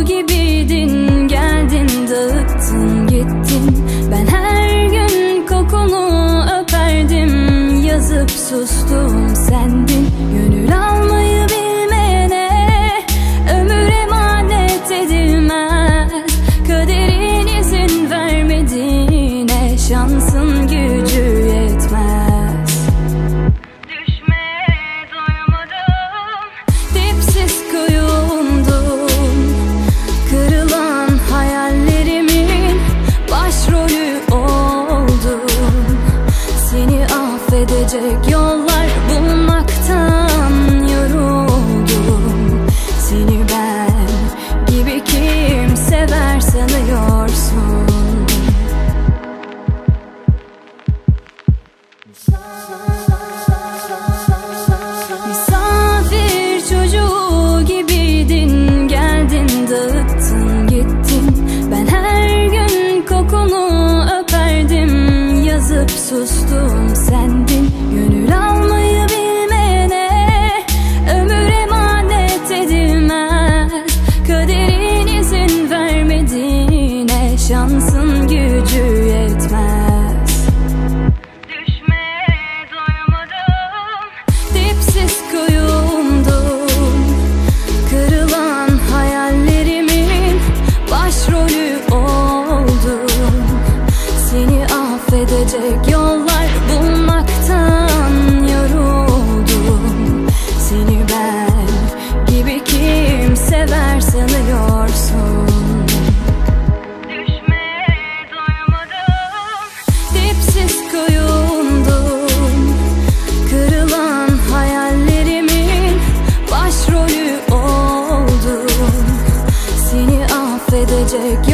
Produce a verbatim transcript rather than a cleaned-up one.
gibiydin, geldin dağıttın gittin. Ben her gün kokunu öperdim, yazıp sustum sendin. Gönül almayı bilmeyene ömür emanet edilmez. Kaderin izin vermediğine şansın gücü yetmez. Düşmeye doyamadım, dipsiz kuyumdum. Kırılan hayallerimin başrolü oldum. Seni affedecek yollar bulmaktan yoruldum. Seni ben gibi kim sever sanıyorsun? Misafir çocuğu gibiydin, geldin dağıttın gittin. Ben her gün kokunu öperdim, yazıp sustum sendin. Gönül almayı bilmeyene ömür emanet edilmez. Kaderin izin vermediğine şansın gücü yetmez. Düşmeye doyamadım, dipsiz kuyumdum. Kırılan hayallerimin başrolü oldum. Seni affedecek yollar bulmaktan yoruldum. Seni ben gibi kim sever sanıyorsun? Düşmeye doyamadım, dipsiz kuyumdum. Kırılan hayallerimin başrolü oldum. Seni affedecek